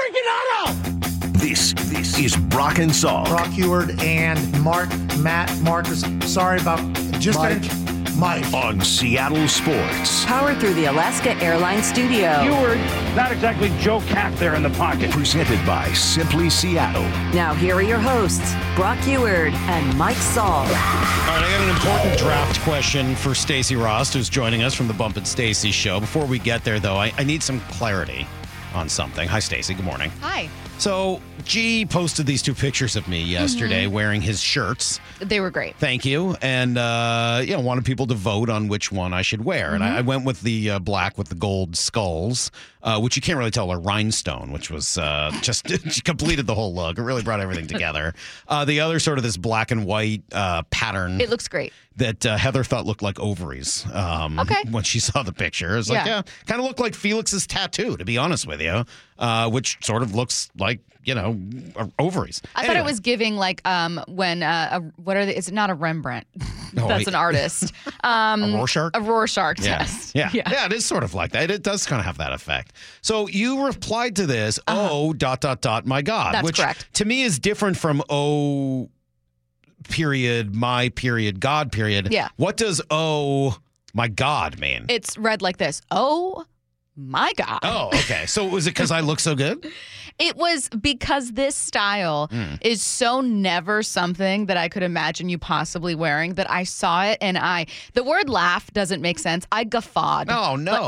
freaking auto! This is Brock and Salk. Brock Huard and Marcus. Sorry about Mike. On Seattle Sports. Powered through the Alaska Airlines studio. Huard, not exactly Joe Cat there in the pocket. Presented by Simply Seattle. Now here are your hosts, Brock Huard and Mike Salk. All right, I got an important draft question for Stacey Rost, who's joining us from the Bump and Stacey show. Before we get there, though, I need some clarity on something. Hi, Stacey. Good morning. Hi. So, G posted these two pictures of me yesterday wearing his shirts. They were great. Thank you. And, wanted people to vote on which one I should wear. And I went with the black with the gold skulls, which you can't really tell are rhinestone, which was just completed the whole look. It really brought everything together. The other sort of this black and white pattern. It looks great. That Heather thought looked like ovaries when she saw the picture. It was like, kind of looked like Felix's tattoo, to be honest with you, which sort of looks like, ovaries. I thought it was giving like when, what are they? Is it not a Rembrandt? That's an artist. A Rorschach? A Rorschach test. Yeah, it is sort of like that. It does kind of have that effect. So you replied to this, my God. That's which correct. To me is different from period, my period, God period. Yeah. What does my God mean? It's read like this. Oh, my God. Oh, okay. So was it because I look so good? It was because this style is so never something that I could imagine you possibly wearing that I saw it and the word laugh doesn't make sense. I guffawed. Oh, no.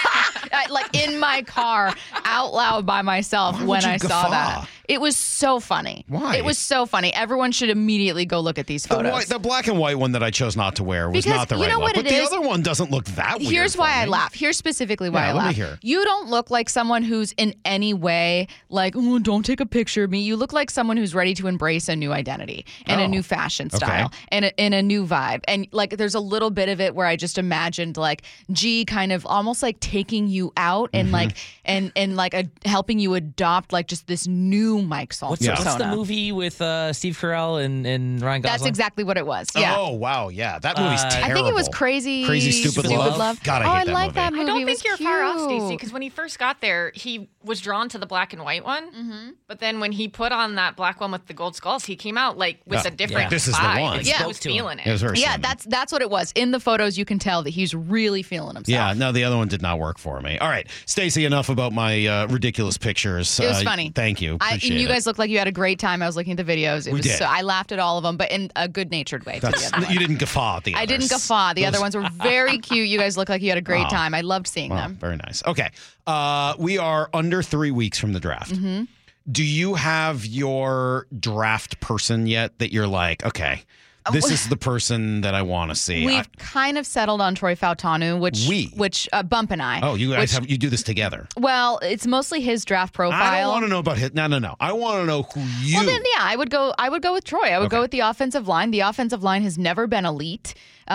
Like in my car out loud by myself when I saw that. It was so funny. Why? It was so funny. Everyone should immediately go look at these photos. The black and white one that I chose not to wear was Because not the you right know look. what But it the is? other one doesn't look that weird. Here's why for I me. laugh. Here's specifically why I let me laugh. hear. You don't look like someone who's in any way like, oh, don't take a picture of me. You look like someone who's ready to embrace a new identity and a new fashion style and a new vibe. And like there's a little bit of it where I just imagined like G kind of almost like taking you out and like and helping you adopt like just this new Mike Salk persona. What's the movie with Steve Carell and Ryan Gosling? That's exactly what it was. Yeah. Oh, wow. Yeah. That movie's terrible. I think it was Crazy Stupid Love. God, I hate that like movie. that movie. I don't It think was you're far off, cute. Stacey, because when he first got there, he was drawn to the black and white one. But then when he put on that black one with the gold skulls, he came out like with a different This is the vibe. one. Like, Yeah. he was feeling It was it. very Yeah, similar. that's what it was. In the photos, you can tell that he's really feeling himself. Yeah, no, the other one did not work for me. All right, Stacey, enough about my ridiculous pictures. It was funny. Thank you. Appreciate and you it. guys looked like you had a great time. I was looking at the videos. We did. I laughed at all of them, but in a good-natured way. You didn't guffaw at the others. I didn't guffaw. The other ones were very cute. You guys looked like you had a great time. I loved seeing them. Very nice. Okay, we are under 3 weeks from the draft. Do you have your draft person yet that you're like, okay, this is the person that I want to see? We've kind of settled on Troy Fautanu, which Bump and I. Oh, you guys you do this together. Well, it's mostly his draft profile. I don't want to know about his. No. I want to know who you. Well, then, yeah, I would go with Troy. I would go with the offensive line. The offensive line has never been elite.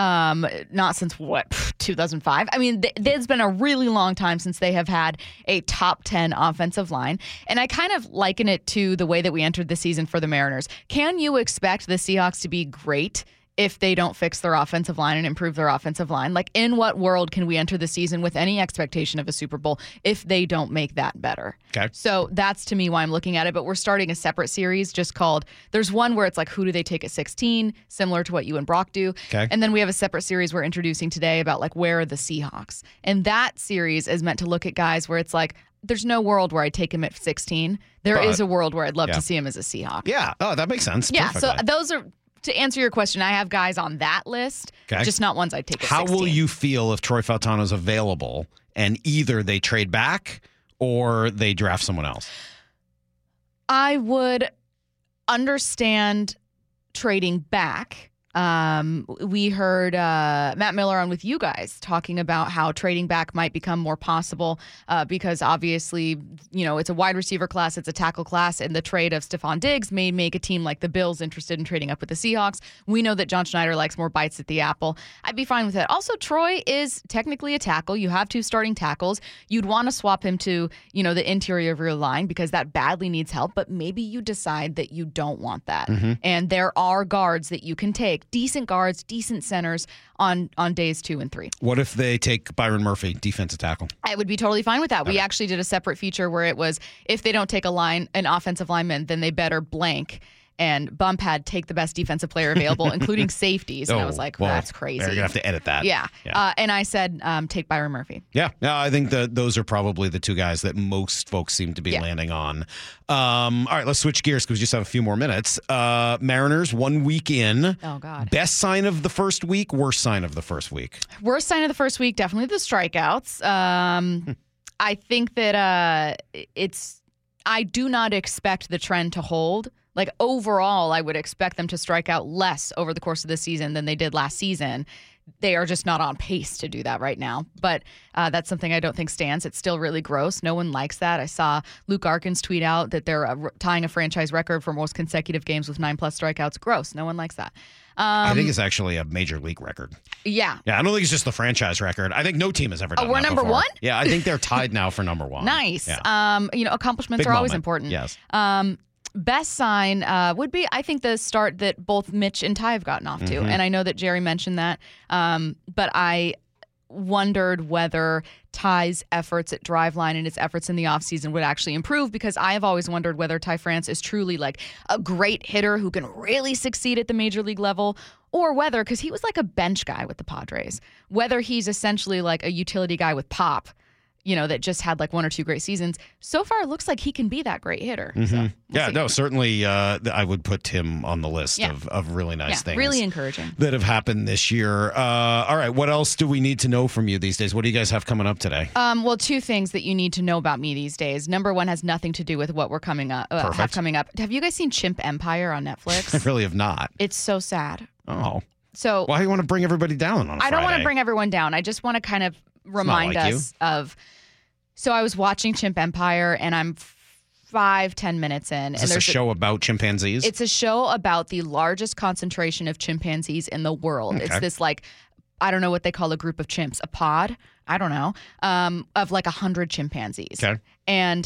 Not since 2005. I mean, there's been a really long time since they have had a top 10 offensive line. And I kind of liken it to the way that we entered the season for the Mariners. Can you expect the Seahawks to be great if they don't fix their offensive line and improve their offensive line? Like, in what world can we enter the season with any expectation of a Super Bowl if they don't make that better? Okay. So that's, to me, why I'm looking at it. But we're starting a separate series just called, there's one where it's like, who do they take at 16, similar to what you and Brock do. Okay. And then we have a separate series we're introducing today about, like, where are the Seahawks? And that series is meant to look at guys where it's like, there's no world where I'd take him at 16. There is a world where I'd love to see him as a Seahawk. Yeah. Oh, that makes sense. Yeah. Perfectly. So those are... To answer your question, I have guys on that list, just not ones I'd take at 16. How will you feel if Troy Fautanu is available and either they trade back or they draft someone else? I would understand trading back. We heard Matt Miller on with you guys talking about how trading back might become more possible because obviously, it's a wide receiver class, it's a tackle class, and the trade of Stephon Diggs may make a team like the Bills interested in trading up with the Seahawks. We know that John Schneider likes more bites at the apple. I'd be fine with that. Also, Troy is technically a tackle. You have 2 starting tackles. You'd want to swap him to, the interior of your line because that badly needs help, but maybe you decide that you don't want that. And there are guards that you can take like decent guards, decent centers on days 2 and 3. What if they take Byron Murphy, defensive tackle? I would be totally fine with that. We actually did a separate feature where it was if they don't take an offensive lineman, then they better blank. And Bump had take the best defensive player available, including safeties. And I was like, that's crazy. You're going to have to edit that. Yeah. And I said, take Byron Murphy. Yeah. No, I think that those are probably the two guys that most folks seem to be landing on. All right, let's switch gears because we just have a few more minutes. Mariners, 1 week in. Oh, God. Best sign of the first week, worst sign of the first week? Worst sign of the first week, definitely the strikeouts. I think that I do not expect the trend to hold. Like overall, I would expect them to strike out less over the course of the season than they did last season. They are just not on pace to do that right now. But that's something I don't think stands. It's still really gross. No one likes that. I saw Luke Arkins tweet out that they're tying a franchise record for most consecutive games with 9+ strikeouts. Gross. No one likes that. I think it's actually a major league record. Yeah. Yeah, I don't think it's just the franchise record. I think no team has ever done that we're number before. 1? Yeah, I think they're tied now for number 1. Nice. Yeah. Accomplishments Big are always moment. important. Yes. Best sign would be, I think, the start that both Mitch and Ty have gotten off to. And I know that Jerry mentioned that, but I wondered whether Ty's efforts at Driveline and his efforts in the offseason would actually improve, because I have always wondered whether Ty France is truly like a great hitter who can really succeed at the major league level, or whether, because he was like a bench guy with the Padres, whether he's essentially like a utility guy with pop, that just had like 1 or 2 great seasons. So far, it looks like he can be that great hitter. So we'll see. Certainly I would put him on the list of really nice things. Really encouraging. That have happened this year. All right, what else do we need to know from you these days? What do you guys have coming up today? Well, 2 things that you need to know about me these days. Number 1 has nothing to do with what we're have coming up. Have you guys seen Chimp Empire on Netflix? I really have not. It's so sad. Oh. So why do you want to bring everybody down on a Friday? I don't want to bring everyone down. I just want to kind of remind us of. So I was watching Chimp Empire, and I'm 5-10 minutes in. Is this a show about chimpanzees? It's a show about the largest concentration of chimpanzees in the world. Okay. It's this I don't know what they call a group of chimps, a pod, I don't know, of like 100 chimpanzees. Okay. And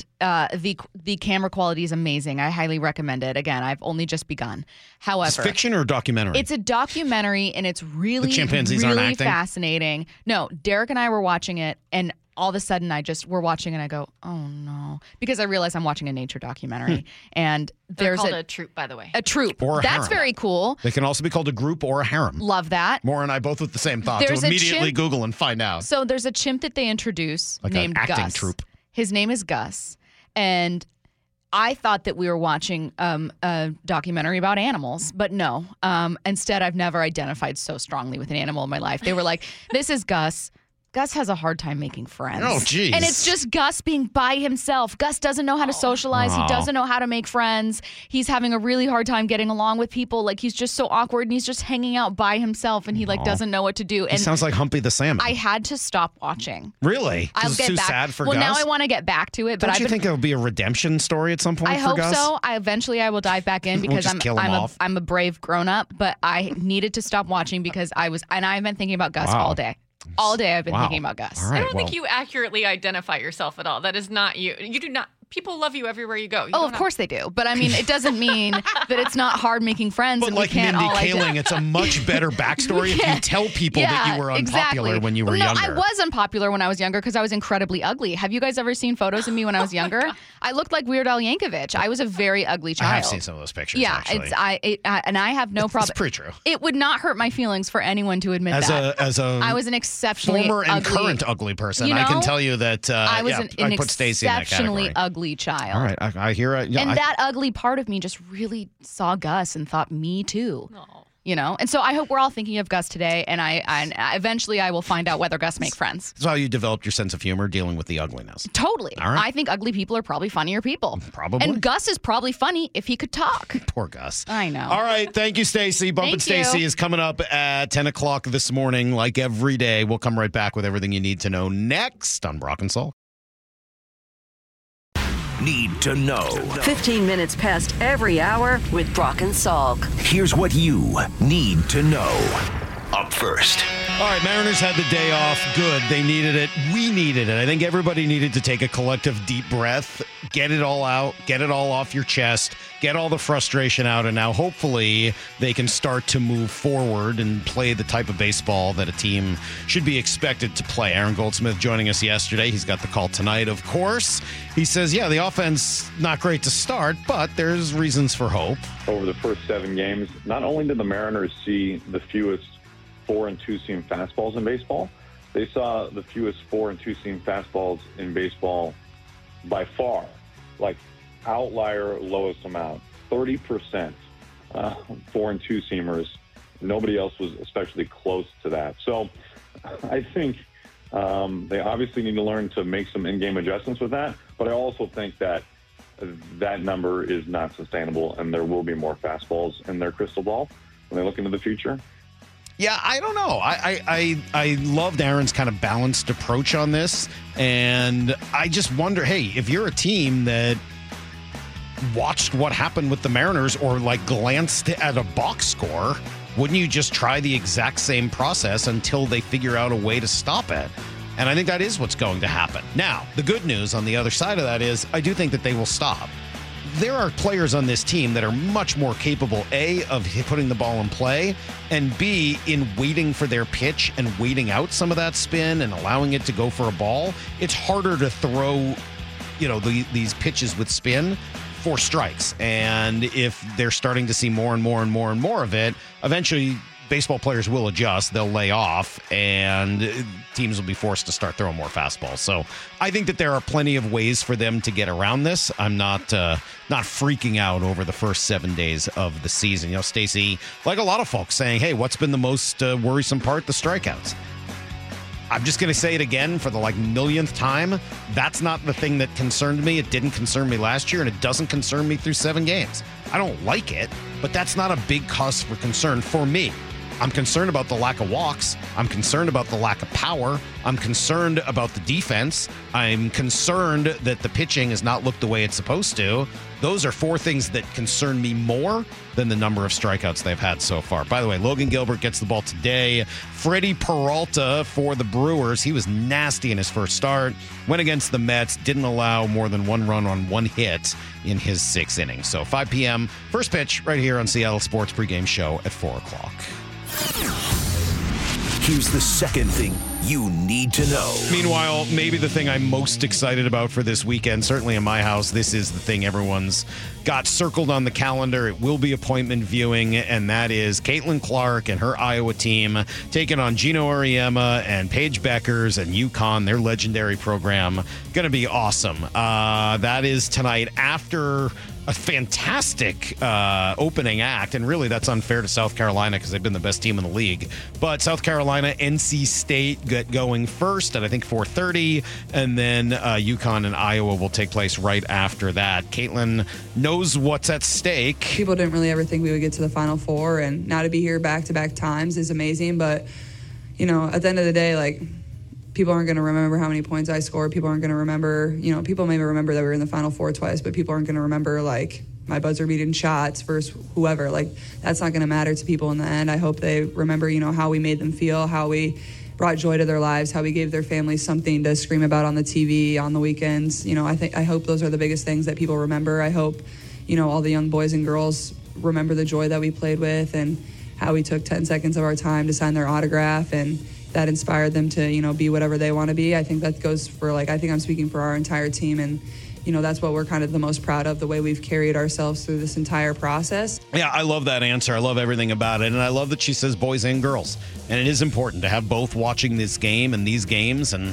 the camera quality is amazing. I highly recommend it. Again, I've only just begun. However, it's fiction or a documentary? It's a documentary, and it's really, the chimpanzees aren't really acting? Fascinating. No, Derek and I were watching it, and all of a sudden we're watching and I go, oh no, because I realize I'm watching a nature documentary. And They're there's called a troop, by the way. a troop. Or a That's harem. very cool. They can also be called a group or a harem. Love that. Maura and I both with the same thought. There's So a immediately chimp- Google and find out. So there's a chimp that they introduce Like an named acting Gus. troupe. His name is Gus. And I thought that we were watching a documentary about animals, but no. Instead, I've never identified so strongly with an animal in my life. They were like, this is Gus. Gus has a hard time making friends. Oh, geez. And it's just Gus being by himself. Gus doesn't know how to socialize. He doesn't know how to make friends. He's having a really hard time getting along with people. Like, he's just so awkward, and he's just hanging out by himself, and he doesn't know what to do. He And sounds like Humpy the Salmon. I had to stop watching. Really? 'Cause I'll it's get too back. sad for well, Gus? now I want to get back to it, but Don't you I've think there'll be a redemption story at some point I for hope Gus? so. Eventually I will dive back in because just kill him off. I'm a brave grown up, but I needed to stop watching because I've been thinking about Gus Wow. all day. All day I've been Wow. thinking about Gus. All right. I don't well, think you accurately identify yourself at all. That is not you. You do not. People love you everywhere you go. You Oh, don't of have- course they do. But I mean, it doesn't mean that it's not hard making friends But and like we can't Mindy all Kaling, it's a much better backstory if you tell people that you were unpopular exactly. when you were no, younger. I was unpopular when I was younger because I was incredibly ugly. Have you guys ever seen photos of me when I was younger? I looked like Weird Al Yankovic. I was a very ugly child. I have seen some of those pictures. Yeah, actually. and I have no problem. It's pretty true. It would not hurt my feelings for anyone to admit that. As a I was an exceptionally former and ugly, current ugly person, You I can know? tell you that I was an I put Stacey in that exceptionally category. ugly child. All right, I hear it. Yeah, And I- that ugly part of me just really saw Gus and thought, me too. No. You know? And so I hope we're all thinking of Gus today, and I eventually I will find out whether Gus make friends. That's how you developed your sense of humor dealing with the ugliness. Totally. All right. I think ugly people are probably funnier people. Probably. And Gus is probably funny if he could talk. Poor Gus. I know. All right. Thank you, Stacey. Bump and Thank Stacey you. is coming up at 10 o'clock this morning, like every day. We'll come right back with everything you need to know next on Brock and Salk. Need to know. 15 minutes past every hour with Brock and Salk. Here's what you need to know. Up first. All right, Mariners had the day off. Good. They needed it. We needed it. I think everybody needed to take a collective deep breath, get it all out, get it all off your chest, get all the frustration out, and now hopefully they can start to move forward and play the type of baseball that a team should be expected to play. Aaron Goldsmith joining us yesterday. He's got the call tonight, of course. He says, yeah, the offense, not great to start, but there's reasons for hope. Over the first 7 games, not only did the Mariners see the fewest 4- and 2-seam fastballs in baseball, they saw the fewest 4- and 2-seam fastballs in baseball by far, like outlier lowest amount, 30% 4- and 2-seamers. Nobody else was especially close to that. So I think they obviously need to learn to make some in-game adjustments with that, but I also think that that number is not sustainable, and there will be more fastballs in their crystal ball when they look into the future. Yeah, I don't know. I loved Aaron's kind of balanced approach on this, and I just wonder, hey, if you're a team that watched what happened with the Mariners or like glanced at a box score, wouldn't you just try the exact same process until they figure out a way to stop it? And I think that is what's going to happen. Now, the good news on the other side of that is I do think that they will stop. There are players on this team that are much more capable, A, of putting the ball in play, and B, in waiting for their pitch and waiting out some of that spin and allowing it to go for a ball. It's harder to throw, these pitches with spin for strikes. And if they're starting to see more and more and more and more of it, eventually baseball players will adjust, they'll lay off, and teams will be forced to start throwing more fastballs. So I think that there are plenty of ways for them to get around this. I'm not freaking out over the first 7 days of the season. Stacey, like a lot of folks, saying, hey, what's been the most worrisome part? The strikeouts. I'm just going to say it again for the millionth time. That's not the thing that concerned me. It didn't concern me last year, and it doesn't concern me through 7 games. I don't like it, but that's not a big cause for concern for me. I'm concerned about the lack of walks. I'm concerned about the lack of power. I'm concerned about the defense. I'm concerned that the pitching has not looked the way it's supposed to. Those are 4 things that concern me more than the number of strikeouts they've had so far. By the way, Logan Gilbert gets the ball today. Freddie Peralta for the Brewers. He was nasty in his first start. Went against the Mets. Didn't allow more than 1 run on 1 hit in his 6th inning. So 5 p.m. first pitch right here on Seattle Sports pregame show at 4 o'clock. Here's the second thing you need to know. Meanwhile, maybe the thing I'm most excited about for this weekend, certainly in my house, this is the thing everyone's got circled on the calendar. It will be appointment viewing, and that is Caitlin Clark and her Iowa team taking on Gino Auriemma and Paige Beckers and UConn, their legendary program. Going to be awesome. That is tonight after a fantastic opening act, and really that's unfair to South Carolina because they've been the best team in the league. But South Carolina, NC State get going first at I think 4:30, and then UConn and Iowa will take place right after that. Caitlin knows what's at stake. People didn't really ever think we would get to the Final Four, and now to be here back-to-back times is amazing. But at the end of the day, people aren't going to remember how many points I scored. People aren't going to remember, people maybe remember that we were in the Final Four twice, but people aren't going to remember, my buzzer beating shots versus whoever. That's not going to matter to people in the end. I hope they remember, how we made them feel, how we brought joy to their lives, how we gave their families something to scream about on the TV on the weekends. I hope those are the biggest things that people remember. I hope, all the young boys and girls remember the joy that we played with and how we took 10 seconds of our time to sign their autograph, and that inspired them to, be whatever they want to be. I think that goes for, I think I'm speaking for our entire team, and, that's what we're kind of the most proud of, the way we've carried ourselves through this entire process. Yeah, I love that answer. I love everything about it, and I love that she says boys and girls, and it is important to have both watching this game and these games, and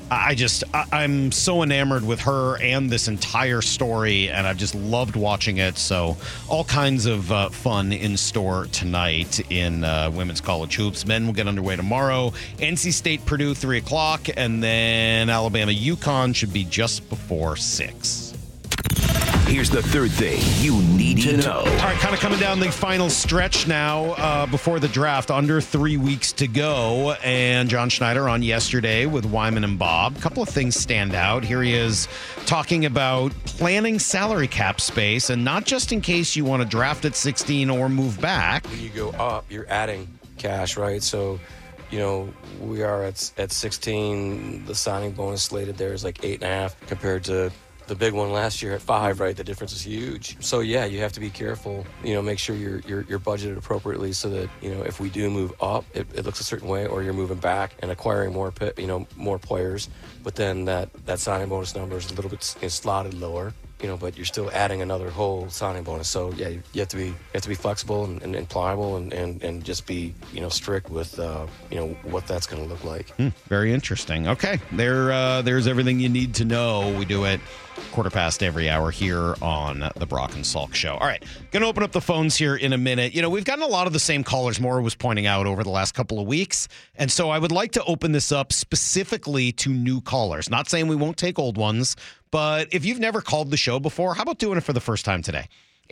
I'm so enamored with her and this entire story, and I've just loved watching it. So all kinds of fun in store tonight in women's college hoops. Men will get underway tomorrow. NC State, Purdue, 3 o'clock, and then Alabama, UConn should be just before 6. Here's the third thing you need to know. All right, kind of coming down the final stretch now before the draft. Under 3 weeks to go. And John Schneider on yesterday with Wyman and Bob. A couple of things stand out. Here he is talking about planning salary cap space, and not just in case you want to draft at 16 or move back. When you go up, you're adding cash, right? So we are at 16. The signing bonus slated there is like 8.5 compared to the big one last year at 5, right? The difference is huge. So yeah, you have to be careful, make sure you're budgeted appropriately so that, if we do move up, it looks a certain way, or you're moving back and acquiring more players, but then that signing bonus number is a little bit slotted lower. But you're still adding another whole signing bonus. So yeah, you have to be flexible and pliable and just be strict with what that's going to look like. Very interesting. Okay, there's everything you need to know. We do it 1:15 every hour here on the Brock and Salk Show. All right, going to open up the phones here in a minute. We've gotten a lot of the same callers Maura was pointing out over the last couple of weeks, and so I would like to open this up specifically to new callers. Not saying we won't take old ones, but if you've never called the show before, how about doing it for the first time today?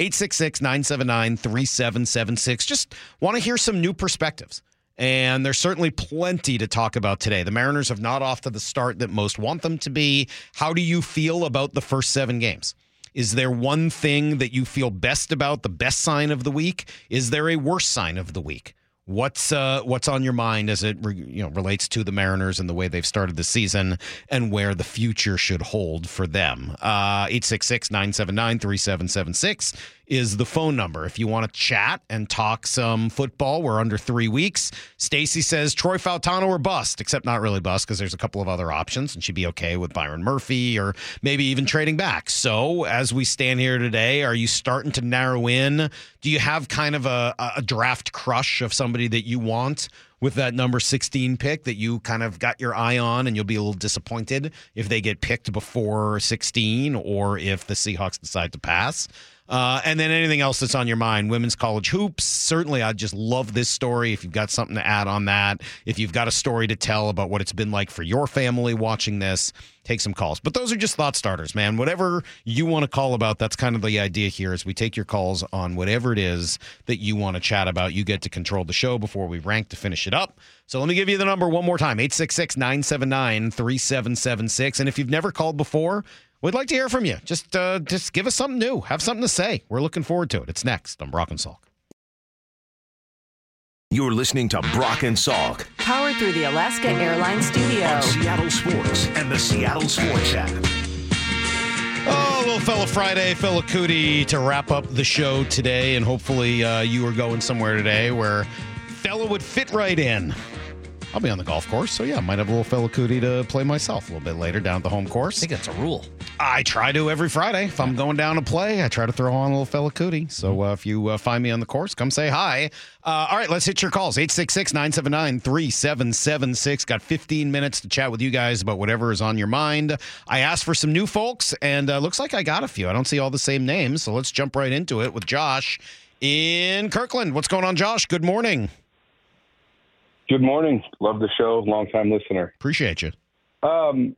866-979-3776. Just want to hear some new perspectives. And there's certainly plenty to talk about today. The Mariners have not off to the start that most want them to be. How do you feel about the first 7 games? Is there one thing that you feel best about, the best sign of the week? Is there a worse sign of the week? What's on your mind as it relates to the Mariners and the way they've started the season and where the future should hold for them? 866-979-3776 is the phone number. If you want to chat and talk some football, we're under 3 weeks. Stacy says Troy Fautano or bust, except not really bust because there's a couple of other options, and she'd be okay with Byron Murphy or maybe even trading back. So as we stand here today, are you starting to narrow in? Do you have kind of a draft crush of somebody that you want with that number 16 pick that you kind of got your eye on, and you'll be a little disappointed if they get picked before 16 or if the Seahawks decide to pass? And then anything else that's on your mind, women's college hoops. Certainly, I just love this story. If you've got something to add on that, if you've got a story to tell about what it's been like for your family watching this, take some calls. But those are just thought starters, man. Whatever you want to call about, that's kind of the idea here is we take your calls on whatever it is that you want to chat about. You get to control the show before we rank to finish it up. So let me give you the number one more time, 866-979-3776. And if you've never called before, we'd like to hear from you. Just give us something new. Have something to say. We're looking forward to it. It's next on Brock and Salk. You're listening to Brock and Salk. Powered through the Alaska Airlines Studio. On Seattle Sports and the Seattle Sports app. Oh, little fella Friday, fella cootie to wrap up the show today. And hopefully you are going somewhere today where fella would fit right in. I'll be on the golf course, so yeah, I might have a little fella cootie to play myself a little bit later down at the home course. I think that's a rule. I try to every Friday. If I'm going down to play, I try to throw on a little fella cootie. So if you find me on the course, come say hi. All right, let's hit your calls. 866-979-3776. Got 15 minutes to chat with you guys about whatever is on your mind. I asked for some new folks, and looks like I got a few. I don't see all the same names, so let's jump right into it with Josh in Kirkland. What's going on, Josh? Good morning. Good morning. Love the show. Long-time listener. Appreciate you. I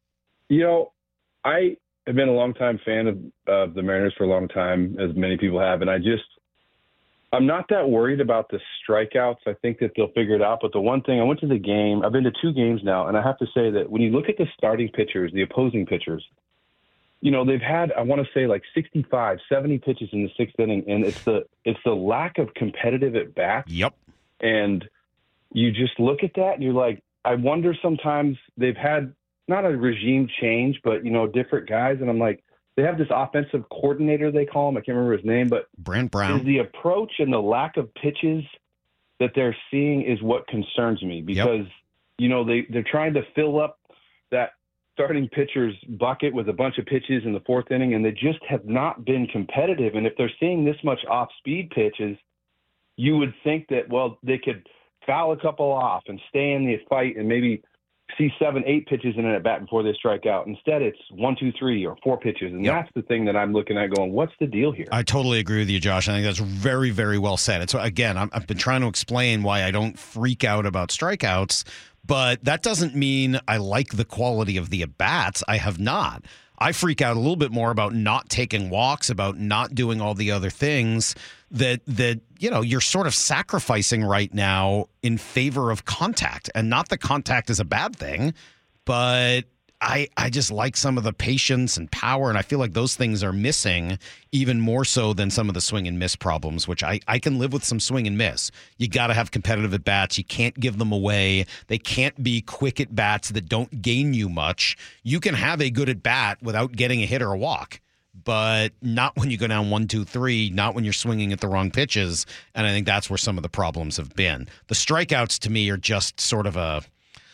have been a long-time fan of the Mariners for a long time, as many people have, and I'm not that worried about the strikeouts. I think that they'll figure it out. But the one thing, I went to the game. I've been to 2 games now, and I have to say that when you look at the starting pitchers, the opposing pitchers, they've had, I want to say, like 65, 70 pitches in the 6th inning, and it's the lack of competitive at-bats. Yep. And you just look at that and you're like, I wonder sometimes they've had not a regime change, but, different guys. And I'm like, they have this offensive coordinator, they call him. I can't remember his name, but Brent Brown. Is the approach and the lack of pitches that they're seeing is what concerns me because, they're trying to fill up that starting pitcher's bucket with a bunch of pitches in the 4th inning, and they just have not been competitive. And if they're seeing this much off-speed pitches, you would think that, well, they could foul a couple off and stay in the fight and maybe see 7, 8 pitches in an at bat before they strike out. Instead, it's 1, 2, 3 or 4 pitches. And that's the thing that I'm looking at going, what's the deal here? I totally agree with you, Josh. I think that's very, very well said. It's again, I've been trying to explain why I don't freak out about strikeouts, but that doesn't mean I like the quality of the at-bats. I have not. I freak out a little bit more about not taking walks, about not doing all the other things that you're sort of sacrificing right now in favor of contact. And not that contact is a bad thing, but I just like some of the patience and power, and I feel like those things are missing even more so than some of the swing and miss problems, which I can live with some swing and miss. You got to have competitive at bats. You can't give them away. They can't be quick at bats that don't gain you much. You can have a good at bat without getting a hit or a walk, but not when you go down 1-2-3, not when you're swinging at the wrong pitches. And I think that's where some of the problems have been. The strikeouts to me are just sort of a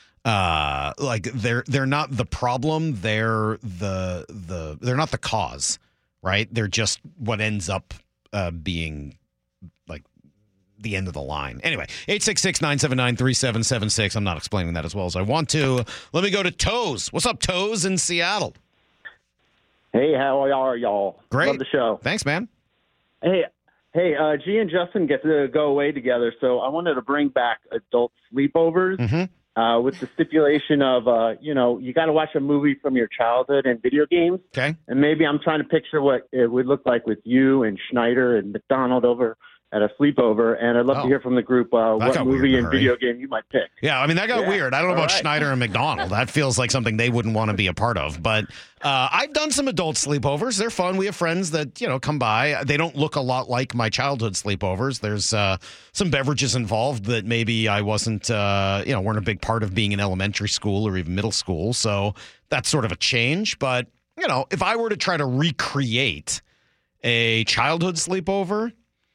like they're not the problem. They're not the cause, right? They're just what ends up being like the end of the line. Anyway, 866-979-3776. I'm not explaining that as well as I want to. Let me go to Toes. What's up, Toes in Seattle? Hey, how are y'all? Great. Love the show. Thanks, man. Hey, G and Justin get to go away together, so I wanted to bring back adult sleepovers with the stipulation of, you got to watch a movie from your childhood and video games. Okay. And maybe I'm trying to picture what it would look like with you and Schneider and McDonald over at a sleepover, and I'd love to hear from the group what movie and video game you might pick. Yeah, I mean, that got weird. I don't know about Schneider and McDonald. That feels like something they wouldn't want to be a part of. But I've done some adult sleepovers. They're fun. We have friends that, come by. They don't look a lot like my childhood sleepovers. There's some beverages involved that maybe I wasn't, weren't a big part of being in elementary school or even middle school. So that's sort of a change. But, if I were to try to recreate a childhood sleepover,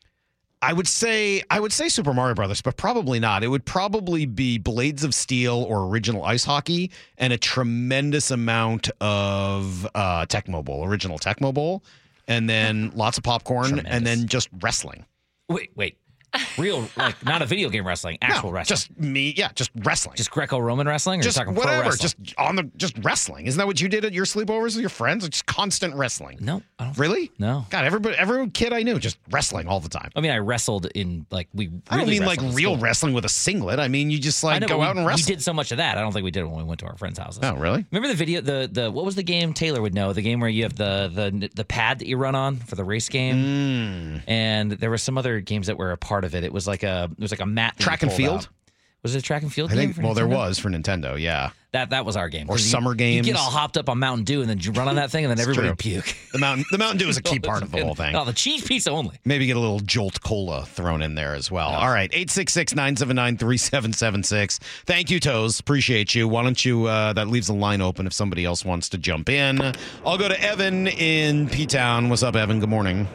I would say Super Mario Brothers, but probably not. It would probably be Blades of Steel or original ice hockey and a tremendous amount of Tecmo Bowl, original Tecmo Bowl, and then lots of popcorn, and then just wrestling. Wait. Real, like not a video game wrestling, actual wrestling. Just wrestling. Just Greco-Roman wrestling? Or Just you're talking whatever, pro wrestling? just wrestling. Isn't that what you did at your sleepovers with your friends? Just constant wrestling? No. I don't Really? No. God, every kid I knew just wrestling all the time. I mean, I wrestled in, like, we really I don't mean like wrestled in real school. wrestling with a singlet. I mean, you just I know, go but out and wrestle. We did so much of that. I don't think we did it when we went to our friends' houses. Oh, really? Remember the video, the what was the game Taylor would know? The game where you have the pad that you run on for the race game? And there were some other games that were a part of it. It was like a mat. Track and field? Was it a track and field I game? think, there was for Nintendo, yeah. That was our game. Or summer games. You get all hopped up on Mountain Dew and then you run on that thing and then everybody would puke. The Mountain Dew is a key part of the whole thing. No, the cheese pizza only. Maybe get a little Jolt Cola thrown in there as well. All right, 866-979-3776. Thank you, Toes. Appreciate you. Why don't you, that leaves the line open if somebody else wants to jump in. I'll go to Evan in P-Town. What's up, Evan? Good morning.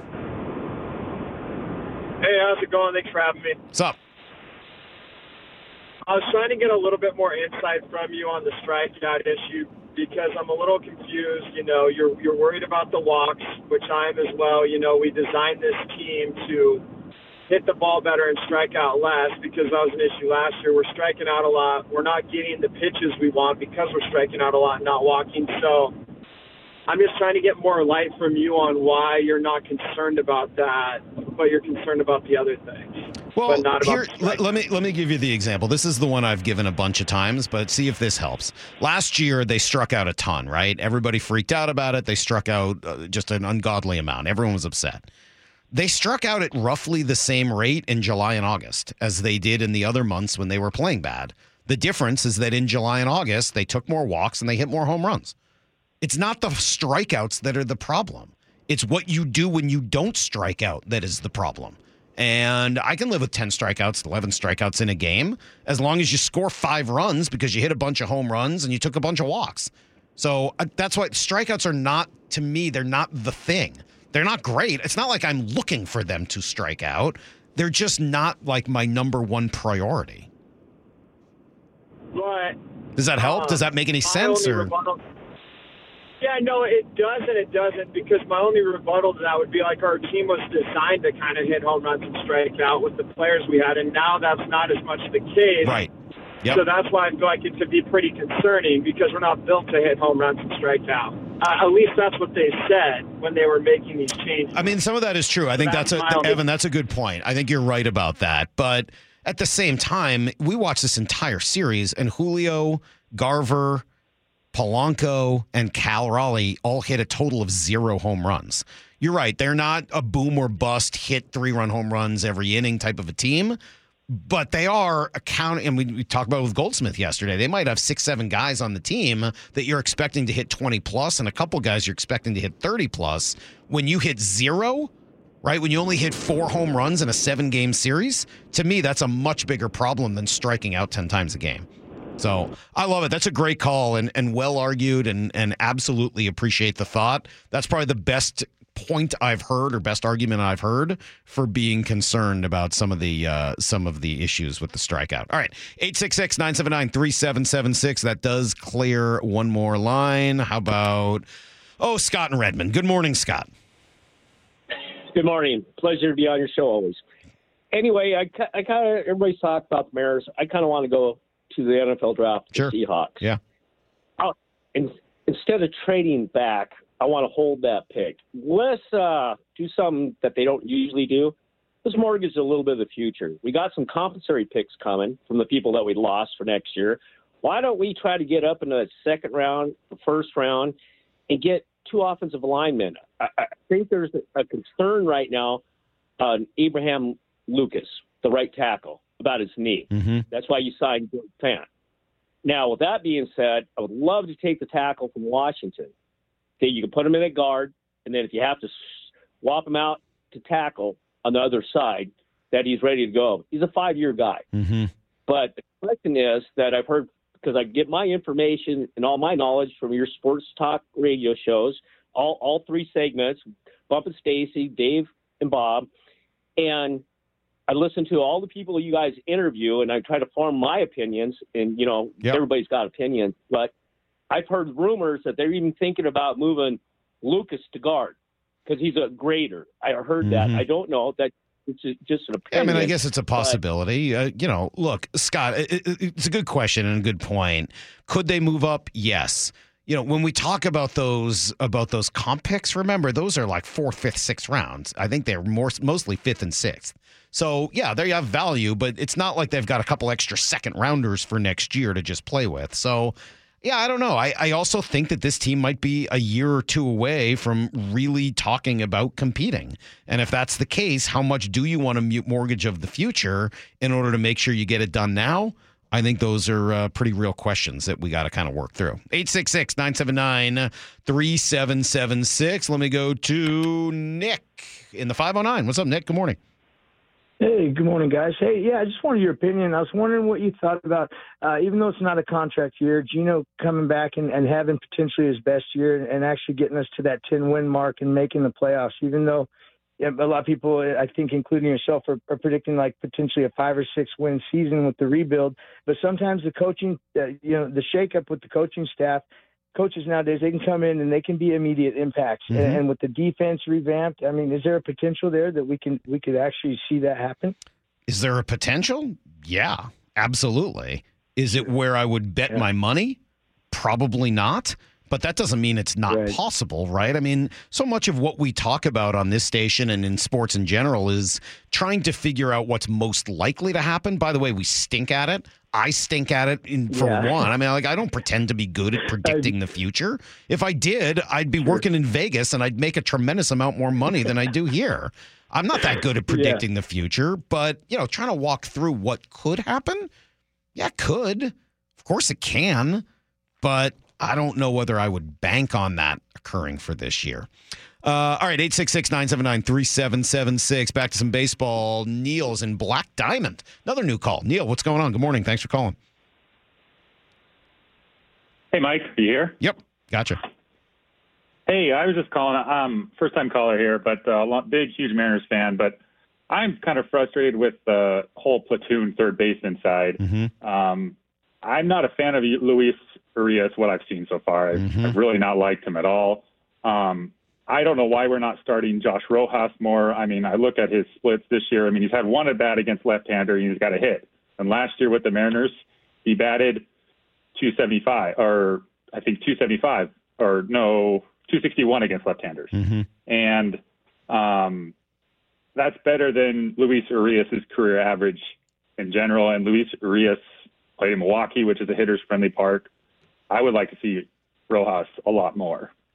Hey, how's it going? Thanks for having me. What's up? I was trying to get a little bit more insight from you on the strikeout issue because I'm a little confused. You're worried about the walks, which I am as well. We designed this team to hit the ball better and strike out less because that was an issue last year. We're striking out a lot. We're not getting the pitches we want because we're striking out a lot and not walking. So I'm just trying to get more light from you on why you're not concerned about that, but you're concerned about the other things. Well, but not here, about let me give you the example. This is the one I've given a bunch of times, but see if this helps. Last year, they struck out a ton, right? Everybody freaked out about it. They struck out just an ungodly amount. Everyone was upset. They struck out at roughly the same rate in July and August as they did in the other months when they were playing bad. The difference is that in July and August, they took more walks and they hit more home runs. It's not the strikeouts that are the problem. It's what you do when you don't strike out that is the problem. And I can live with 10 strikeouts, 11 strikeouts in a game, as long as you score 5 runs because you hit a bunch of home runs and you took a bunch of walks. So that's why strikeouts are not, to me, they're not the thing. They're not great. It's not like I'm looking for them to strike out. They're just not like my number one priority. But does that help? Does that make any sense? Yeah, no, it does and it doesn't, because my only rebuttal to that would be like our team was designed to kind of hit home runs and strike out with the players we had, and now that's not as much the case. Right. Yep. So that's why I feel like it could be pretty concerning, because we're not built to hit home runs and strike out. At least that's what they said when they were making these changes. I mean, some of that is true. I think Evan, that's a good point. I think you're right about that. But at the same time, we watched this entire series, and Julio, Garver, Polanco, and Cal Raleigh all hit a total of 0 home runs. You're right. They're not a boom or bust, hit 3-run home runs every inning type of a team, But they are accounting, and we talked about it with Goldsmith yesterday. They might have 6-7 guys on the team that you're expecting to hit 20 plus, and a couple guys you're expecting to hit 30 plus. When you hit 0, right? When you only hit 4 home runs in a 7-game series, to me, that's a much bigger problem than striking out 10 times a game. So I love it. That's a great call and well argued, and absolutely appreciate the thought. That's probably the best point I've heard, or best argument I've heard, for being concerned about some of the issues with the strikeout. All right, 866-979-3776. That does clear one more line. How about Scott in Redmond? Good morning, Scott. Good morning. Pleasure to be on your show always. Anyway, I kind of, everybody's talked about the Mariners. I kind of want to go to the NFL draft, the Seahawks. Yeah. Instead of trading back, I want to hold that pick. Let's do something that they don't usually do. Let's mortgage a little bit of the future. We got some compensatory picks coming from the people that we lost for next year. Why don't we try to get up into the second round, the first round, and get 2 offensive linemen? I think there's a concern right now on Abraham Lucas, the right tackle, about his knee. Mm-hmm. That's why you signed George Fant. Now, with that being said, I would love to take the tackle from Washington. You can put him in at guard, and then if you have to swap him out to tackle on the other side, that he's ready to go. He's a 5-year guy. Mm-hmm. But the question is that I've heard, because I get my information and all my knowledge from your sports talk radio shows, all 3 segments, Bump and Stacy, Dave and Bob, and I listen to all the people you guys interview, and I try to form my opinions, and, everybody's got opinions, but I've heard rumors that they're even thinking about moving Lucas to guard because he's a grader. I heard that. I don't know. That it's just an opinion. I mean, I guess it's a possibility. Look, Scott, it's a good question and a good point. Could they move up? Yes. When we talk about those comp picks, remember, those are like 4th, 5th, 6th rounds. I think they're mostly 5th and 6th. So, yeah, there you have value, but it's not like they've got a couple extra second rounders for next year to just play with. So, yeah, I don't know. I also think that this team might be a year or 2 away from really talking about competing. And if that's the case, how much do you want to mortgage of the future in order to make sure you get it done now? I think those are pretty real questions that we got to kind of work through. 866-979-3776. Let me go to Nick in the 509. What's up, Nick? Good morning. Hey, good morning, guys. Hey, yeah, I just wanted your opinion. I was wondering what you thought about, even though it's not a contract year, Gino coming back and having potentially his best year and actually getting us to that 10-win mark and making the playoffs, even though a lot of people, I think, including yourself, are predicting like potentially a 5 or 6 win season with the rebuild. But sometimes the coaching, the shakeup with the coaching staff, coaches nowadays, they can come in and they can be immediate impacts. Mm-hmm. And with the defense revamped, I mean, is there a potential there that we could actually see that happen? Is there a potential? Yeah, absolutely. Is it where I would bet my money? Probably not. But that doesn't mean it's not possible, right? I mean, so much of what we talk about on this station and in sports in general is trying to figure out what's most likely to happen. By the way, we stink at it. I stink at it for one. I mean, I don't pretend to be good at predicting the future. If I did, I'd be working in Vegas and I'd make a tremendous amount more money than I do here. I'm not that good at predicting the future, but, trying to walk through what could happen. Yeah, it could. Of course it can, but I don't know whether I would bank on that occurring for this year. All right, 866-979-3776. Back to some baseball. Neil's in Black Diamond. Another new call. Neil, what's going on? Good morning. Thanks for calling. Hey, Mike. Are you here? Yep. Gotcha. Hey, I was just calling. First-time caller here, but big, huge Mariners fan. But I'm kind of frustrated with the whole platoon third baseman side. Mm-hmm. I'm not a fan of Luis Urias, what I've seen so far. I've really not liked him at all. I don't know why we're not starting Josh Rojas more. I mean, I look at his splits this year. I mean, he's had one at bat against left-hander, and he's got a hit. And last year with the Mariners, he batted 275, or I think 275, or no, 261 against left-handers. Mm-hmm. And that's better than Luis Urias' career average in general. And Luis Urias played in Milwaukee, which is a hitter's friendly park. I would like to see Rojas a lot more.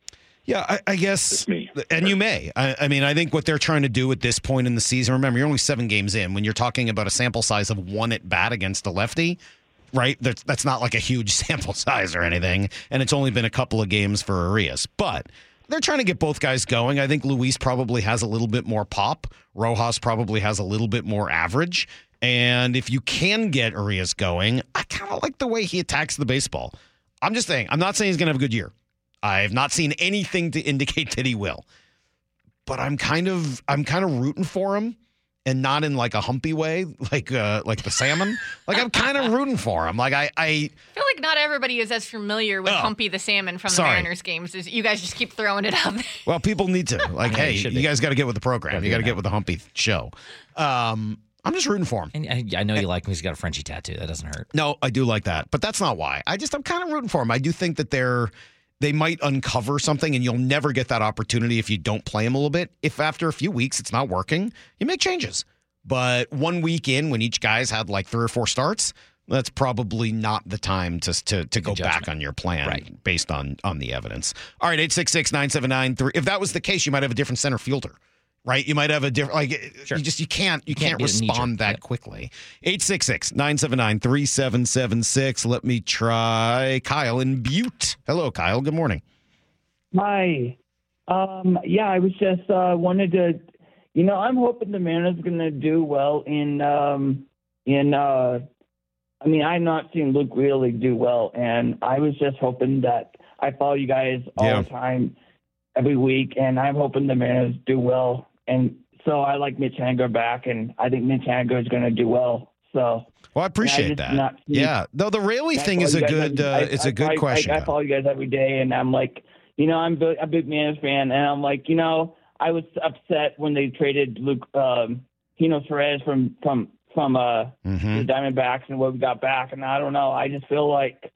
Yeah, I guess, and you may. I mean, I think what they're trying to do at this point in the season, remember, you're only 7 games in. When you're talking about a sample size of 1 at bat against a lefty, right? That's not like a huge sample size or anything, and it's only been a couple of games for Arias. But they're trying to get both guys going. I think Luis probably has a little bit more pop. Rojas probably has a little bit more average. And if you can get Arias going, I kind of like the way he attacks the baseball. I'm just saying, I'm not saying he's going to have a good year. I've not seen anything to indicate that he will. But I'm kind of rooting for him, and not in like a humpy way, like the salmon. Like I'm kind of rooting for him. Like I feel like not everybody is as familiar with Humpy the salmon from the Mariners games as you guys just keep throwing it out there. Well, people need to. Like, hey, you guys got to get with the program. You got to get with the Humpy show. I'm just rooting for him. And I know you like him. He's got a Frenchie tattoo. That doesn't hurt. No, I do like that. But that's not why. I'm kind of rooting for him. I do think that they might uncover something, and you'll never get that opportunity if you don't play him a little bit. If after a few weeks it's not working, you make changes. But 1 week in, when each guy's had like 3 or 4 starts, that's probably not the time to go back on your plan based on the evidence. All right, 866-979-3. If that was the case, you might have a different center fielder. Right, you might have a different you can't respond that quickly. 866-979-3776. Let me try Kyle in Butte. Hello, Kyle. Good morning. Hi. I was just wanted to, I'm hoping the Mariners going to do well I've not seen Luke really do well, and I was just hoping that I follow you guys all the time, every week, and I'm hoping the Mariners do well. And so I like Mitch Haniger back, and I think Mitch Haniger is going to do well. So, I appreciate that. Though the Raley thing is a good question. I follow you guys every day, and I'm like, I'm a big Mariners fan, and I'm like, I was upset when they traded Luke, Perez from the Diamondbacks and what we got back, and I don't know. I just feel like,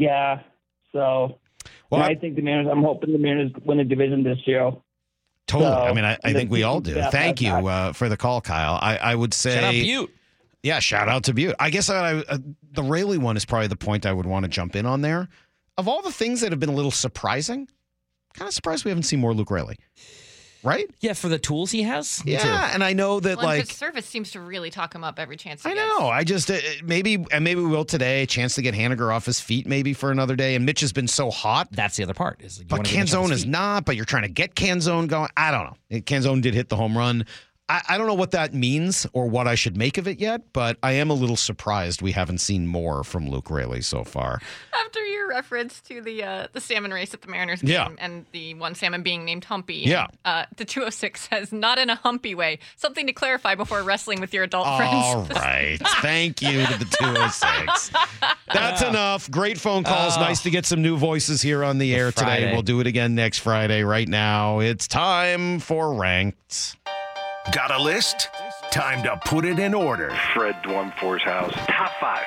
So, I think I'm hoping the Mariners win the division this year. Totally. I think we all do. Thank you for the call, Kyle. I would say shout out Butte. Yeah, shout out to Butte. I guess the Raley one is probably the point I would want to jump in on there. Of all the things that have been a little surprising, kind of surprised we haven't seen more Luke Raley. Right? Yeah, for the tools he has. Yeah, and I know that his service seems to really talk him up every chance he gets. I know. I just maybe we will today. A chance to get Haniger off his feet maybe for another day. And Mitch has been so hot. That's the other part. But Canzone is not. But you're trying to get Canzone going. I don't know. Canzone did hit the home run. I don't know what that means or what I should make of it yet, but I am a little surprised we haven't seen more from Luke Raley so far. After your reference to the salmon race at the Mariners game and the one salmon being named Humpy, the 206 says, not in a humpy way. Something to clarify before wrestling with your adult friends. All right. Thank you to the 206. That's enough. Great phone calls. Nice to get some new voices here on the air today. We'll do it again next Friday. Right now, it's time for Ranked. Got a list? Time to put it in order. Fred Dwumfor's house. Top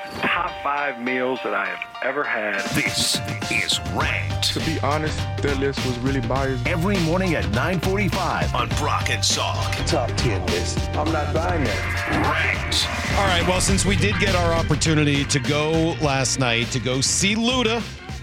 5 meals that I have ever had. This is Ranked. To be honest, that list was really biased. Every morning at 9:45 on Brock and Salk. Top 10 list. I'm not buying that. Ranked. All right, well, since we did get our opportunity to go last night to go see Luda,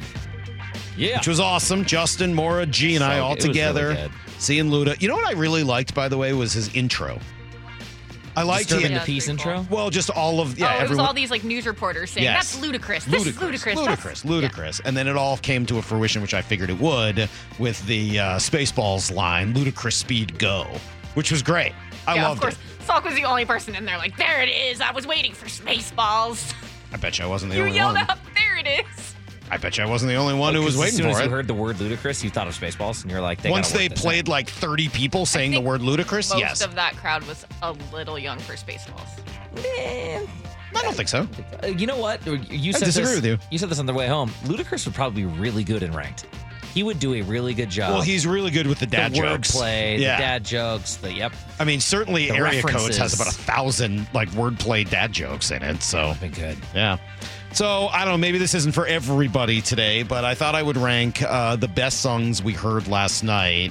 which was awesome. Justin, Maura, G, and I all together. Really seeing Luda. You know what I really liked, by the way, was his intro. I liked the Peace intro. Well, just all of it was all these like news reporters saying that's ludicrous. This is ludicrous. Ludicrous. And then it all came to a fruition, which I figured it would, with the Spaceballs line, "Ludicrous Speed Go," which was great. I loved it. Salk was the only person in there like, there it is. I was waiting for Spaceballs. I bet you I wasn't the only one. You yelled out, there it is. I bet you I wasn't the only one who was waiting for it. As soon as you heard the word ludicrous, you thought of Spaceballs, and you're like, once they played like 30 people saying the word ludicrous, most of that crowd was a little young for Spaceballs. I don't think so. You know what? I disagree with you. You said this on the way home. Ludacris would probably be really good in Ranked. He would do a really good job. Well, he's really good with the dad jokes. Wordplay, the dad jokes, I mean, certainly the Area references. Codes has about 1,000 like wordplay dad jokes in it. So been good. Yeah. So I don't know. Maybe this isn't for everybody today, but I thought I would rank the best songs we heard last night.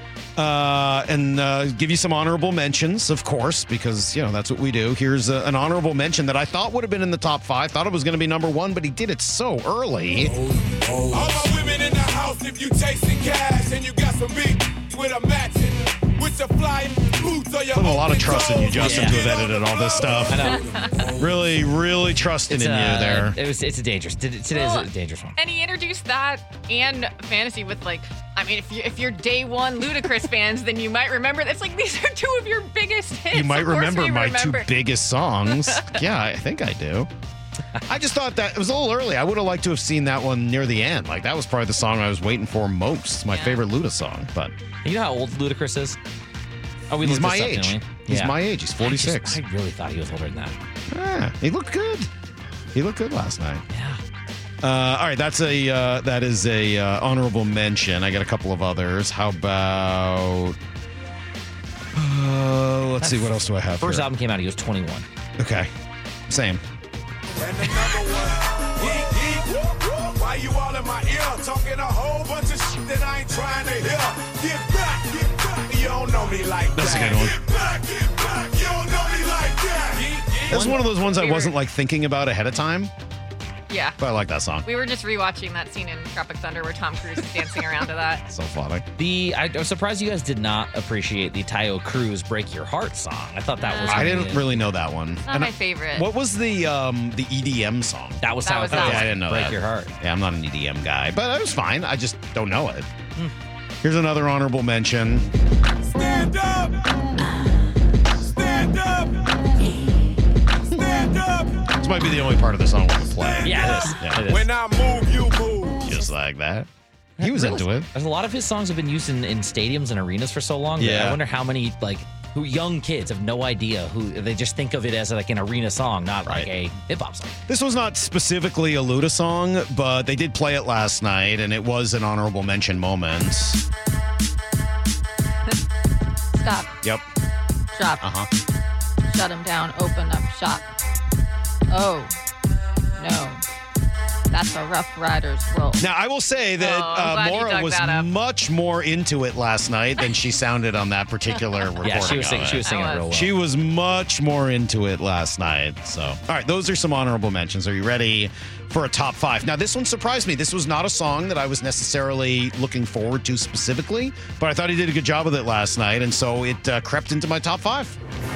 And give you some honorable mentions, of course, because, that's what we do. Here's an honorable mention that I thought would have been in the top 5. Thought it was going to be number 1, but he did it so early. All my women in the house if you chasing cash and you got some big with a matching with your flying boots or your Putting a lot of trust in you, Justin, to have edited all this stuff. I know. Really, really trusting in you there. It's a dangerous. Today's a dangerous one. And he introduced that and fantasy with like, I mean, if you're day one Ludacris fans, then you might remember. It's like these are two of your biggest hits. You might Of course remember we my remember. two biggest songs. Yeah, I think I do. I just thought that it was a little early. I would have liked to have seen that one near the end. Like, that was probably the song I was waiting for most. It's my favorite Luda song. But you know how old Ludacris is? Oh, he's looked my this up, age. didn't we? He's Yeah. my age. He's 46. I really thought he was older than that. Yeah, he looked good. He looked good last night. Yeah. All right, that is a honorable mention. I got a couple of others. How about? Let's see. What else do I have? First here? album came out, he was 21. Okay. Same. Why you all in my ear talking a whole bunch of shit that I ain't trying to hear? Get back, you don't know me like That's that. a good one. Get back, you don't know me like that. That's one of those ones I wasn't like thinking about ahead of time, Yeah. but I like that song. We were just rewatching that scene in Tropic Thunder where Tom Cruise is dancing around to that. So funny. I was surprised you guys did not appreciate the Tayo Cruz "Break Your Heart" song. I thought that was. I didn't really know that one. It's not my favorite. What was the EDM song? That was That Tayo was Cruz. that Yeah, I didn't know Break that. Your Heart. Yeah, I'm not an EDM guy, but it was fine. I just don't know it. Here's another honorable mention. Stand up! Stand up! Stand up! This might be the only part of the song we can play. Yeah, it is. Yeah. It is. When I move, you move. Just like that. He was into it. There's a lot of his songs have been used in stadiums and arenas for so long. that Yeah. I wonder how many who young kids have no idea who they just think of it as like an arena song, not like a hip hop song. This was not specifically a Luda song, but they did play it last night, and it was an honorable mention moment. Stop. Yep. Drop. Shut him down. Open up shop. Oh, no. That's a Rough Riders roll. Now, I will say that I'm glad you Maura dug was that up. much more into it last night than she sounded on that particular recording. Yeah, she was singing. of She it. was singing it real well. She was much more into it last night. So, all right, those are some honorable mentions. Are you ready for a top five? Now, this one surprised me. This was not a song that I was necessarily looking forward to specifically, but I thought he did a good job with it last night, and so it crept into my top five.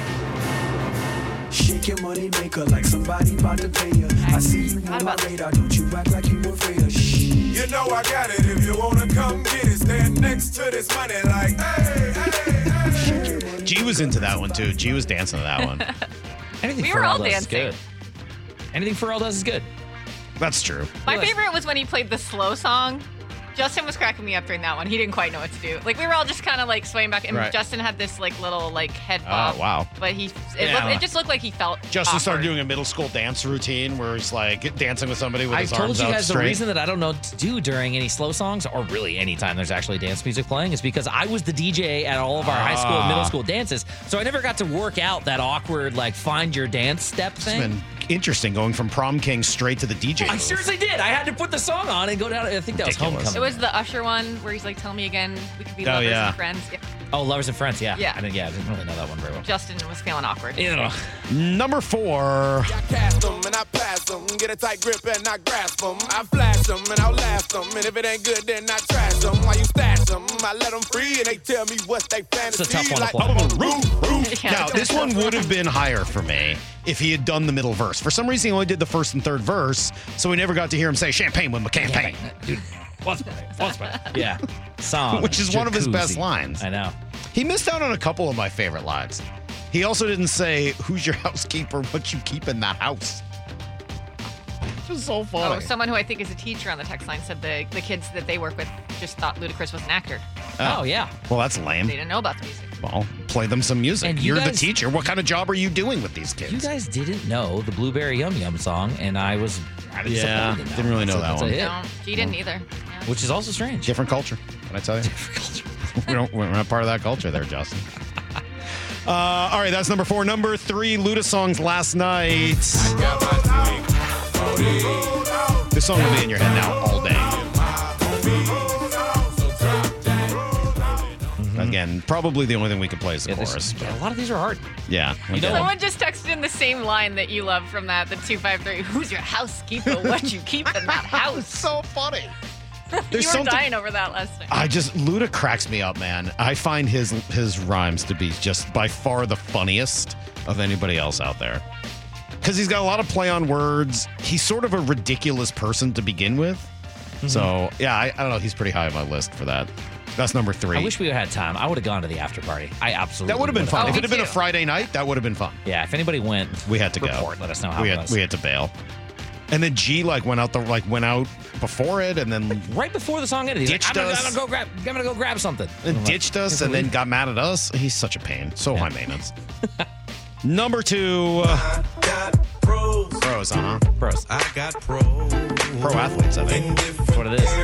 Shake your money maker like somebody about to pay you. I see you on my radar, don't you act like you afraid of shit. You know I got it. If you wanna come get it, stand next to this money like, hey, hey, hey. G was into that one, too. G was dancing to that one. Anything We were Pharrell all does is dancing. good. Anything Pharrell does is good. That's true. My favorite was when he played the slow song. Justin was cracking me up during that one. He didn't quite know what to do. Like, we were all just kind of like swaying back, and Right. Justin had this like little like head bob. Oh, wow. But Yeah. it just looked like he felt Justin started awkward. doing a middle school dance routine where he's like dancing with somebody with I his told arms you out guys the straight. reason that I don't know what to do during any slow songs, or really any time there's actually dance music playing, is because I was the DJ at all of our high school and middle school dances. So I never got to work out that awkward, like, find your dance step It's thing. been interesting going from prom king straight to the DJ. I booth. seriously did. I had to put the song on and go down. I think that was Ridiculous. It Homecoming. was the Usher one where he's like, "Tell me again, we could be Oh, lovers yeah. and friends." Yeah. Oh, Lovers and Friends. Yeah. Yeah. I didn't really know that one very well. Justin was feeling awkward. Number 4. I cast them and I pass them, get a tight grip and I grasp them. I flash them and I'll last them, and if it ain't good then I trash them. While you stash them, I let them free and they tell me what's they fantasy. It's a tough one to like, play. I'm on the roof. Now, this one would have been higher for me if he had done the middle verse. For some reason, he only did the first and third verse, so we never got to hear him say champagne with my campaign. Dude, what's yeah. Song. Which is one of his best Jacuzzi. lines. I know. He missed out on a couple of my favorite lines. He also didn't say, "Who's your housekeeper? What you keep in that house?" Which is so funny. Oh, someone who I think is a teacher on the text line said the kids that they work with just thought Ludacris was an actor. Oh, yeah. Well, that's They lame. didn't know about the music. Well, play them some music. And you You're the guys- teacher. What kind of job are you doing with these kids? You guys didn't know the Blueberry Yum Yum song, and I was rather Yeah, disappointed in that didn't really know That's that a one. hit. No, G didn't either. Yeah. Which is also strange. Different culture. Can I tell you? Different culture. We're not part of that culture there, Justin. All right, that's number 4. Number 3, Luda songs last night. This song will be in your head now all day. Again, probably the only thing we could play is the chorus. Yeah, a lot of these are hard. Yeah. You know, Someone just texted in the same line that you love from that, the 253. Who's your housekeeper? What you keep in that house? So funny. You were dying over that last night. Luda cracks me up, man. I find his rhymes to be just by far the funniest of anybody else out there. Because he's got a lot of play on words. He's sort of a ridiculous person to begin with. Mm-hmm. So, yeah, I don't know. He's pretty high on my list for that. That's number 3. I wish we had time. I would have gone to the after party. I absolutely That would have been fun. If it had been a Friday night, that would have been fun. Yeah, if anybody went, we had to report, go. Let us know how it was. We had to bail. And then G went out before it, and then right before the song ended, ditched us. I'm gonna go grab something. And ditched us, and then got mad at us. He's such a pain. So high maintenance. Number 2. Pros, Pros. I got pros. Pro athletes, I think. That's what it is.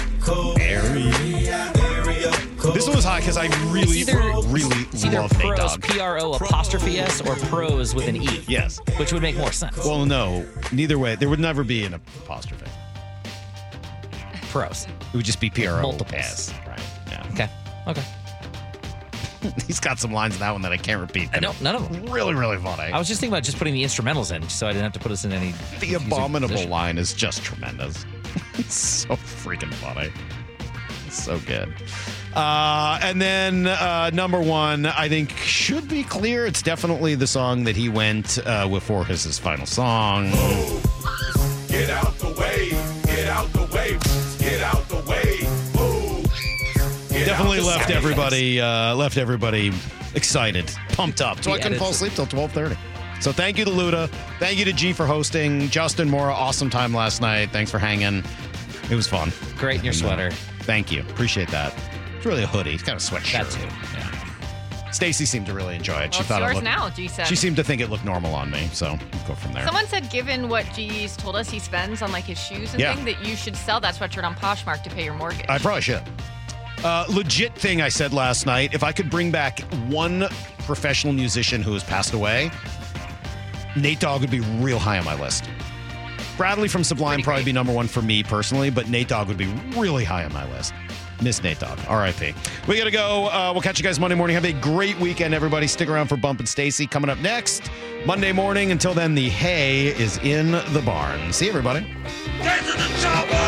This one was high because I really love Nate pros, Dogg. P-R-O-apostrophe-S, or pros with an E. Yes. Which would make more sense. Well, no. Neither way. There would never be an apostrophe. Pros. It would just be P-R-O-S. Multiples. Right. Yeah. Okay. He's got some lines in that one that I can't repeat. No, none of them. Really, really funny. I was just thinking about just putting the instrumentals in so I didn't have to put us in any... The abominable line is just tremendous. It's so freaking funny. It's so good. And then number 1, I think, should be clear. It's definitely the song that he went with for his final song. Get out the way. Get out the way. Get out the way. Definitely left everybody excited, pumped up. So I couldn't fall asleep till 12:30. So thank you to Luda. Thank you to G for hosting. Justin Mora, awesome time last night. Thanks for hanging. It was fun. Great in your sweater. Thank you. Appreciate that. It's really a hoodie. It's kind of a sweatshirt. That too. Yeah. Stacy seemed to really enjoy it. Well, it's yours now, G said. She seemed to think it looked normal on me. So we'll go from there. Someone said, given what G's told us he spends on his shoes and things, that you should sell that sweatshirt on Poshmark to pay your mortgage. I probably should. Legit thing I said last night, if I could bring back one professional musician who has passed away, Nate Dogg would be real high on my list. Bradley from Sublime probably be number 1 for me personally, but Nate Dogg would be really high on my list. Miss Nate Dogg. R.I.P. We got to go. We'll catch you guys Monday morning. Have a great weekend, everybody. Stick around for Bump and Stacy coming up next Monday morning. Until then, the hay is in the barn. See you, everybody. Get to the chopper!